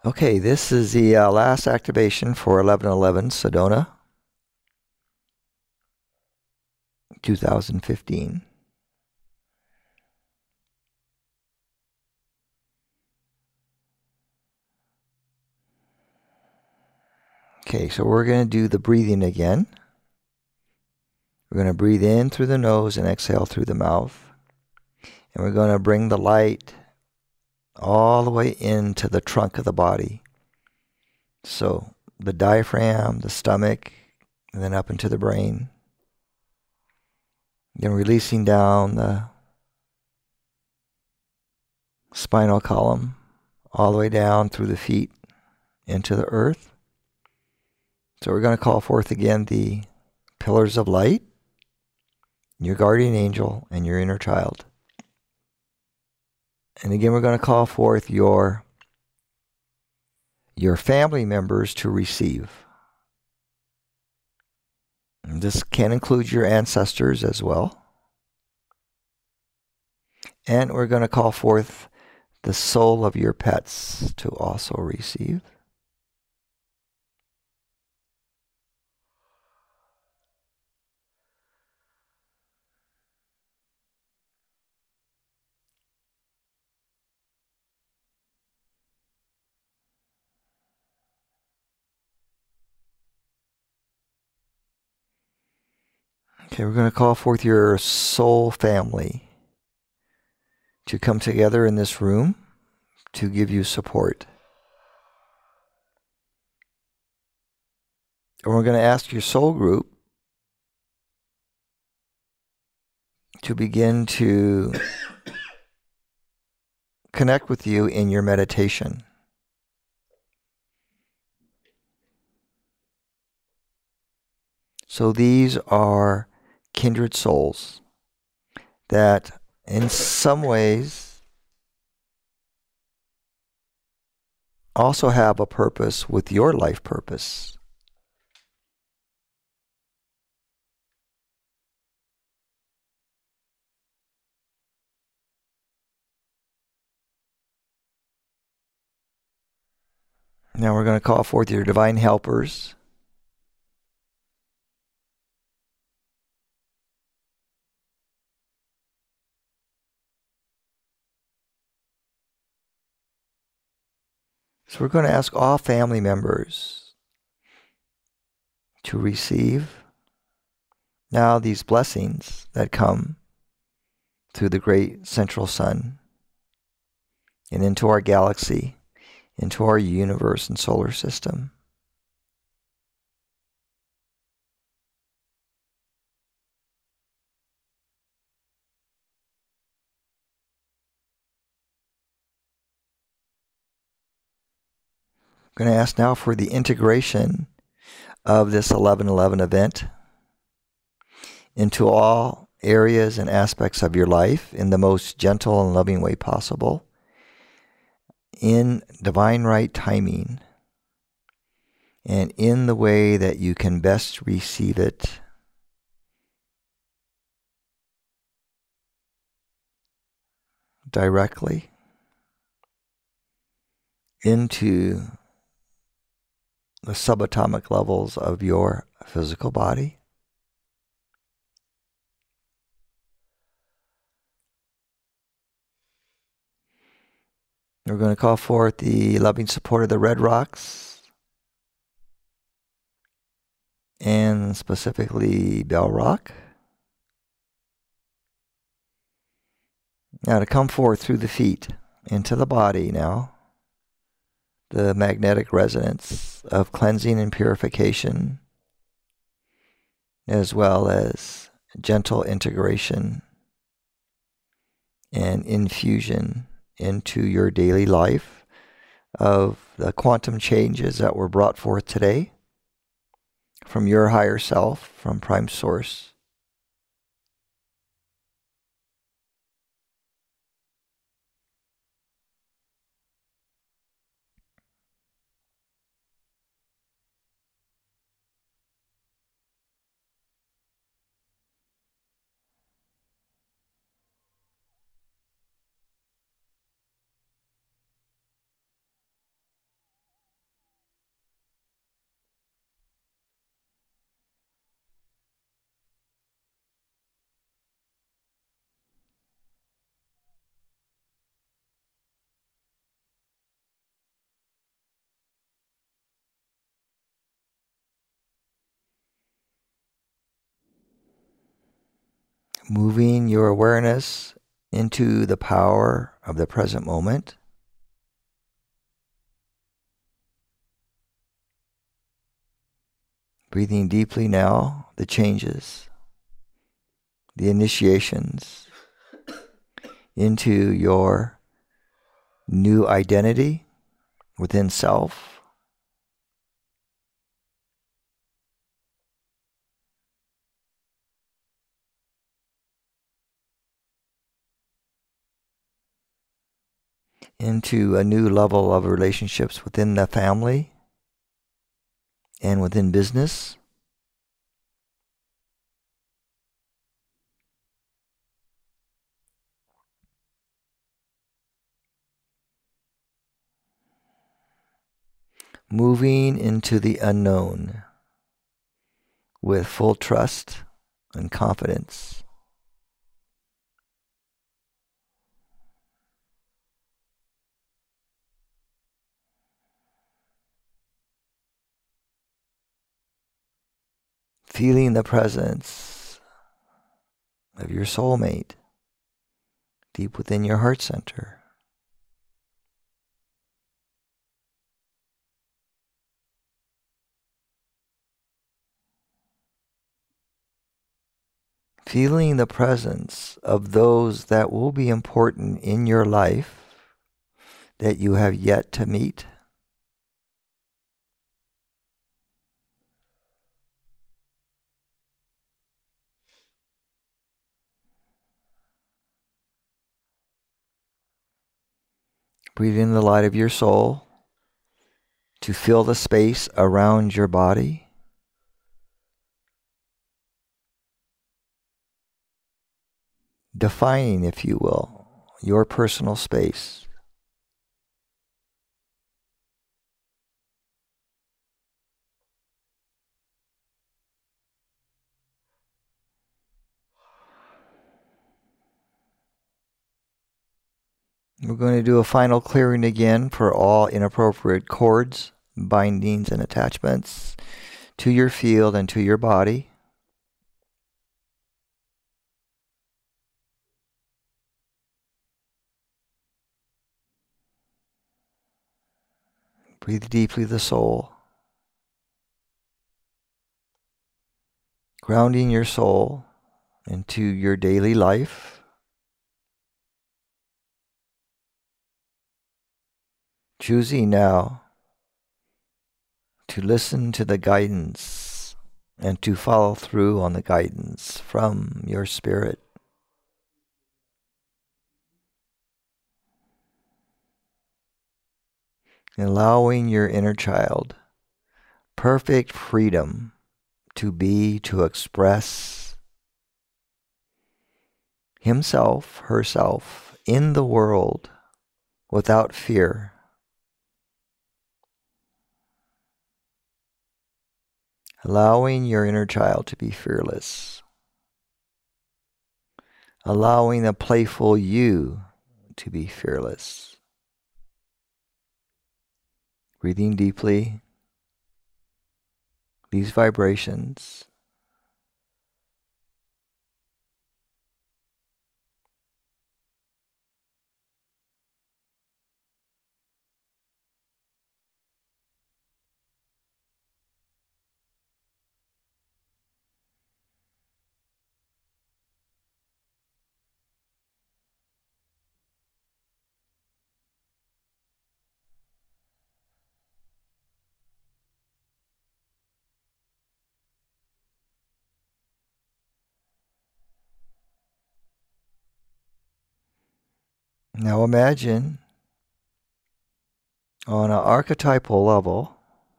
Okay, this is the last activation for 11/11 Sedona 2015. Okay, so we're going to do the breathing again. We're going to breathe in through the nose and exhale through the mouth. And we're going to bring the light all the way into the trunk of the body. So the diaphragm, the stomach, and then up into the brain. Then releasing down the spinal column, all the way down through the feet into the earth. So we're going to call forth again the pillars of light, your guardian angel, and your inner child. And again, we're going to call forth your family members to receive. And this can include your ancestors as well. And we're going to call forth the soul of your pets to also receive. Okay, we're going to call forth your soul family to come together in this room to give you support. And we're going to ask your soul group to begin to connect with you in your meditation. So these are kindred souls that in some ways also have a purpose with your life purpose. Now we're going to call forth your divine helpers. So we're going to ask all family members to receive now these blessings that come through the great central sun and into our galaxy, into our universe and solar system. I'm going to ask now for the integration of this 11/11 event into all areas and aspects of your life in the most gentle and loving way possible, in divine right timing, and in the way that you can best receive it. Directly into the subatomic levels of your physical body. We're going to call forth the loving support of the red rocks, and specifically Bell Rock. Now to come forth through the feet into the body now, the magnetic resonance of cleansing and purification, as well as gentle integration and infusion into your daily life of the quantum changes that were brought forth today from your higher self, from Prime Source. moving your awareness into the power of the present moment. Breathing deeply now, the changes, the initiations into your new identity within self. Into a new level of relationships within the family and within business. Moving into the unknown with full trust and confidence. Feeling the presence of your soulmate deep within your heart center. Feeling the presence of those that will be important in your life that you have yet to meet. Breathe in the light of your soul to fill the space around your body. Defining, if you will, your personal space. We're going to do a final clearing again for all inappropriate cords, bindings, and attachments to your field and to your body. Breathe deeply the soul, grounding your soul into your daily life. Choosing now to listen to the guidance and to follow through on the guidance from your spirit. Allowing your inner child perfect freedom to be, to express himself, herself in the world without fear. Allowing your inner child to be fearless. Allowing the playful you to be fearless. Breathing deeply, these vibrations. Now imagine on an archetypal level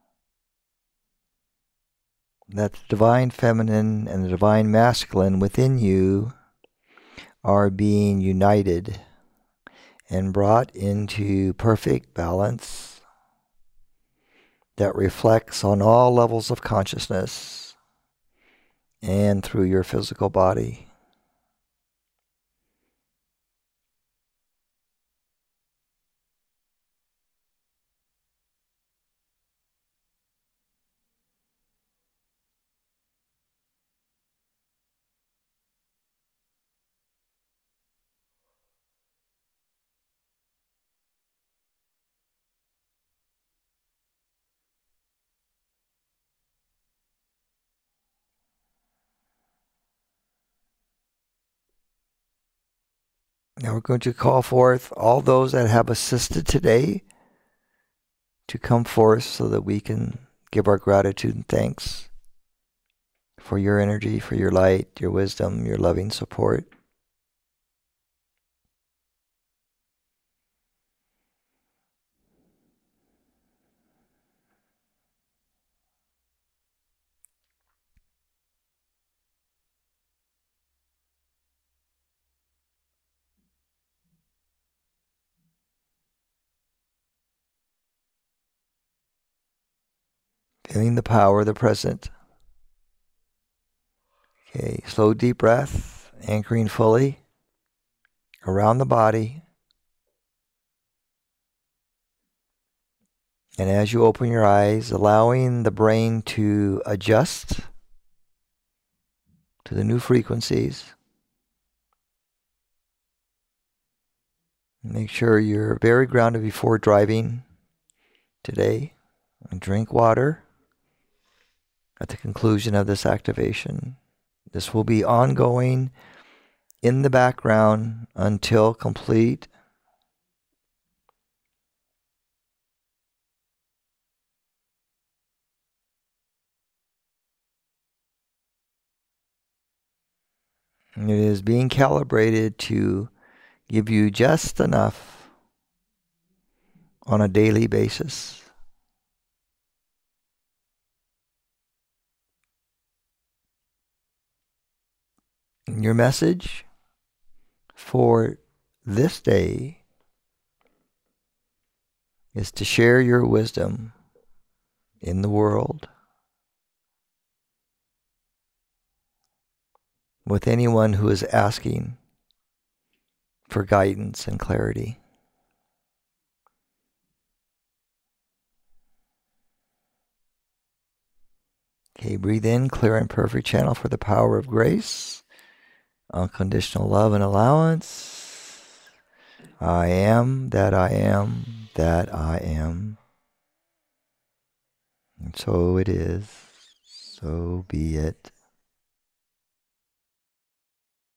that the divine feminine and the divine masculine within you are being united and brought into perfect balance that reflects on all levels of consciousness and through your physical body. Now we're going to call forth all those that have assisted today to come forth so that we can give our gratitude and thanks for your energy, for your light, your wisdom, your loving support. Feeling the power of the present. Okay, slow, deep breath, anchoring fully around the body. And as you open your eyes, allowing the brain to adjust to the new frequencies. Make sure you're very grounded before driving today. And drink water at the conclusion of this activation. This will be ongoing in the background until complete. And it is being calibrated to give you just enough on a daily basis. And your message for this day is to share your wisdom in the world with anyone who is asking for guidance and clarity. Okay, breathe in, clear and perfect channel for the power of grace, unconditional love and allowance. I am that I am that I am. And so it is, so be it.